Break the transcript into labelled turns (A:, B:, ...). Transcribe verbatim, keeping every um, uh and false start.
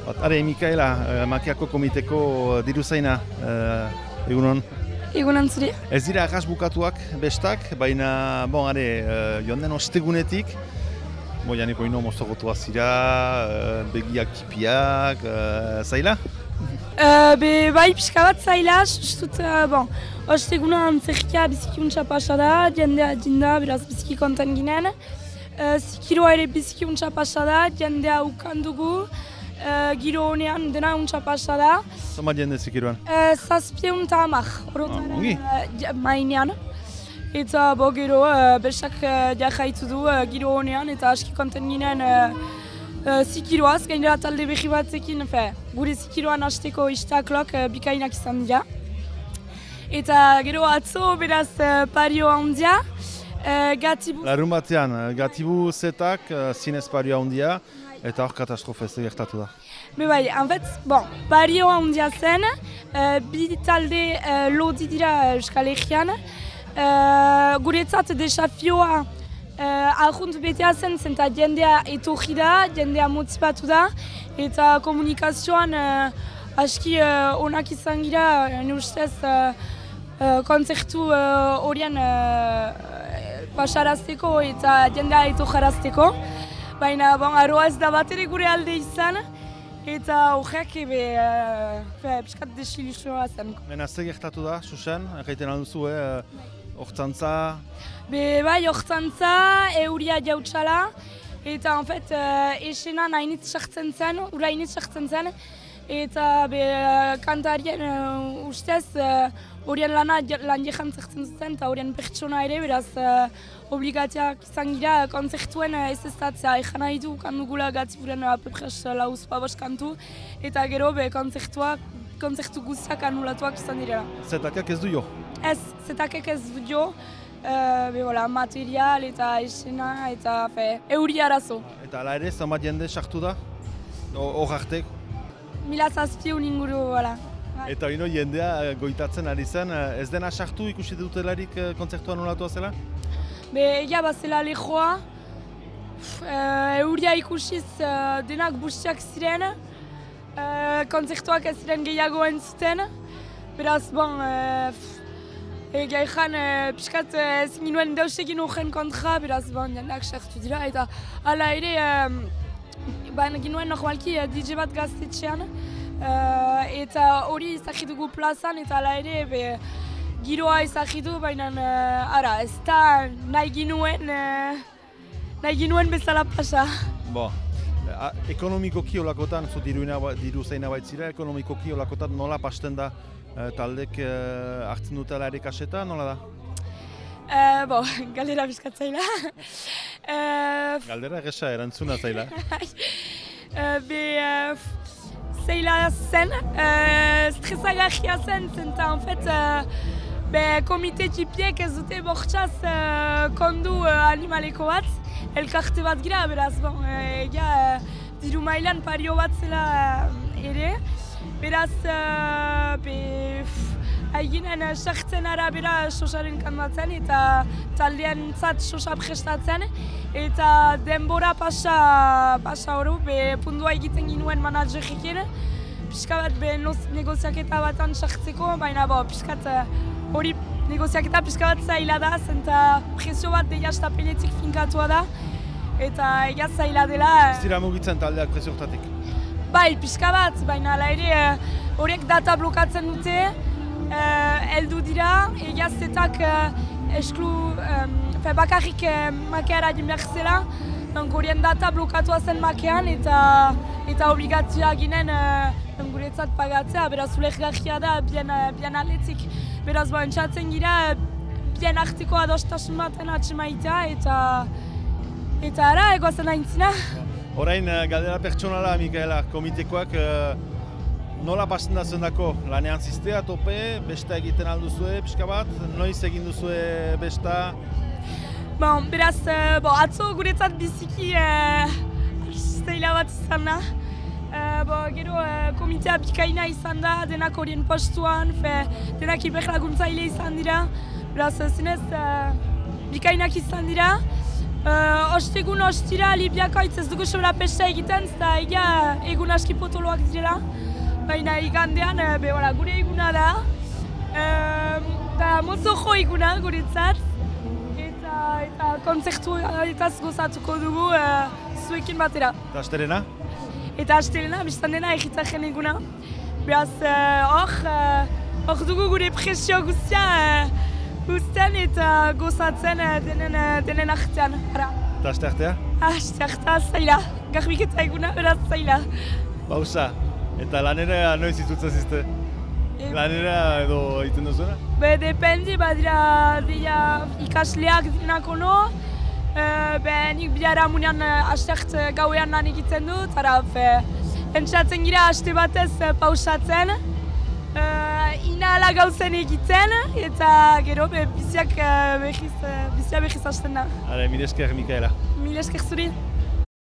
A: Are, Mikaela, Makiako komiteko diruzaina, uh, egunon?
B: Egunon zuri.
A: Ez dira arras bukatuak bestak, baina, bon, are, uh, joan den ostegunetik, bo, janeko ino moztogotua zira, uh, begiak kipiak, uh, zaila?
B: Uh, be, bai, pixka bat zaila, justut, uh, bon, osteguna antzerkia biziki untsa pasa da, jendea jinda, beraz biziki konten ginen. Uh, zikiroa ere biziki untsa pasa da, jendea ukan dugu. Uh, giro honean dena untsa pasa da.
A: Zoma jende zikiroan?
B: Uh, Zazpieun eta hamar, horotara uh, mainean. Eta bo gero, uh, bestak uh, jaitu du uh, giro honean eta aski konten ginen uh, uh, zikiroaz, gainera talde berri batzekin, fe, gure zikiroan hasteko istaklok uh, bikainak izan dira. Eta gero atzo beraz uh, pario handia, uh, gatibu...
A: Larun batean, gatibu zetak, uh, zinez pario handia, eta hor katastrofez gertatu da.
B: Be bai, en fait, bon, pario handia zen, uh, bi talde uh, lodi dira Euskal Herrian. Uh, guretzat desafioa uh, arrunt betea zen, zenta jendea etorri da, jendea motivatu da, eta komunikazioan uh, aski uh, onak izan gira, ne ustez, uh, uh, kontzertu horien uh, uh, pasarazteko eta jendea etorrarazteko. Baina, bon, aroa ez da bat ere gure alde izan, eta horrek ebe, uh, piskat desilusua zen.
A: Mena ze gertatu da, Susan, erraiten alduzu, eh, hortzantza?
B: Be, bai, hortzantza, euria jautsala, eta, en fait, uh, esenan hainitz sartzen zen, ura hainitz sartzen zen, eta, be, kantarien uh, ustez, horien uh, lana lan jehan zertzen zuten, eta horien pertsona ere, beraz, uh, obligatiak izan gira konzertuen ez eztatzea, egan nahi du kandugula gatiburen apepres lauz babos kantu, eta gero be konzertuak, konzertu guztiak anulatuak izan direla.
A: Zetakak ez du jo?
B: Ez, zetakak ez du jo, uh, be, voilà, material eta esena eta fe, euri arazo.
A: Eta ala ere, zanbat jende sartu da? Hor artek?
B: Mila zazpieun inguru, voilà.
A: Eta ino jendea goitatzen ari zen, ez dena sartu ikusi dutelarik konzertua anulatua zela?
B: Be, egia bazela lehoa, uh, euria ikusiz uh, denak bustiak ziren, uh, konzertuak ez ziren gehiago entzuten, beraz, bon, uh, egia ezan, uh, pixkat uh, ezin ginuen deusegin horren kontra, beraz, bon, jendeak sartu dira, eta hala ere, um, baina ginuen normalki uh, D J bat gaztetxean, uh, eta hori izakidugu plazan, eta hala ere, be, giroa izakidu, baina uh, ara, ez da nahi ginuen, uh, nahi ginuen bezala pasa.
A: Bo, ekonomikoki olakotan, zu diru zeina baitzira, ekonomikoki olakotan nola pasten da uh, taldek uh, hartzen dutela ere kaseta, nola da?
B: Uh, bo, galdera bizkatzaila. uh,
A: galdera egesa, erantzuna zaila.
B: uh, be, uh, zaila zen, uh, stresagarria zen, zenta, en fait, uh, Be, komite txipiek ez dute bortxaz uh, kondu uh, animaleko bat, elkarte bat gira, beraz, bon, egia uh, diru mailan pario bat zela uh, ere. Beraz, uh, be, haiginen uh, sartzen arabera sosaren kantatzen eta taldean zat sosa prestatzen. Eta denbora pasa, pasa horu, be, pundua egiten ginuen managerrekin. Pixka bat be, negoziaketa batan sartzeko, baina bo, pixkat hori negoziaketa pixka bat zaila da, zenta presio bat deia estapeletik finkatua da, eta egia zaila dela.
A: Ez dira mugitzen taldeak presio hortatik?
B: Bai, pixka bat, baina ala ere horiek data blokatzen dute, heldu dira, egia zetak esklu, fe bakarrik makeara egin behar zela, horien data blokatua zen makean, eta eta obligazioa ginen guretzat pagatzea, beraz ulergarria da bien, bien aletik. Beraz, ba, entzatzen gira, bien arteko adostasun baten atxemaitea, eta eta ara, egoazen aintzina.
A: Orain, galdera pertsonala, Mikaela, komitekoak, nola pasten da zendako? Lanean ziztea, tope, besta egiten alduzue, pixka bat, noiz egin duzue besta?
B: Bon, beraz, bo, atzo guretzat biziki zeila bat izan da. Uh, bo, gero uh, komitea bikaina izan da, denak horien postuan, fe, denak iberlaguntzaile izan dira. Beraz, zinez, uh, bikainak izan dira. Uh, Ostegun ostira libiakaitz ez dugu sobrapesta egiten, eta egia egun aski potoloak direla. Baina igandean, uh, be, wala, gure eguna da. Eta uh, mozojo eguna guretzat. Eta, eta kontzertu etaz gozatuko dugu uh, zuekin batera.
A: Eta astelena?
B: Eta astelena, biztan dena egitzaren eguna. Beraz, hor, uh, hor uh, dugu gure presio guztia uh, uzten eta gozatzen uh, denen, uh, denen artean. Ara.
A: Eta aste artea?
B: Aste artea zaila, garbiketa eguna beraz zaila.
A: Bauza, eta lanera noiz izutzen zizte? E... Lanera edo egiten duzuena?
B: Be, dependi, badira dira ikasleak dinako no. Uh, be, nik biara munean uh, astert uh, gauean lan egiten dut. Ara, fe, entzatzen gira aste batez uh, pausatzen. Uh, Inala gauzen egiten, eta gero be, biziak uh, behiz, uh, bizia behiz hasten da.
A: Hale, mil esker, Mikaela.
B: Mil esker zuri.